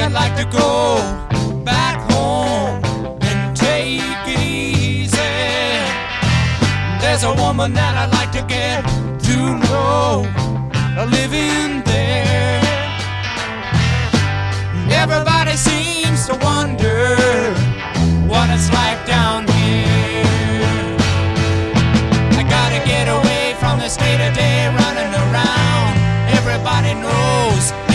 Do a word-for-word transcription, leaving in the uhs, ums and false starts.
I'd like to go back home and take it easy. There's a woman that I'd like to get to know, living there. Everybody seems to wonder what it's like down here. I gotta get away from this day-to-day running around. Everybody knows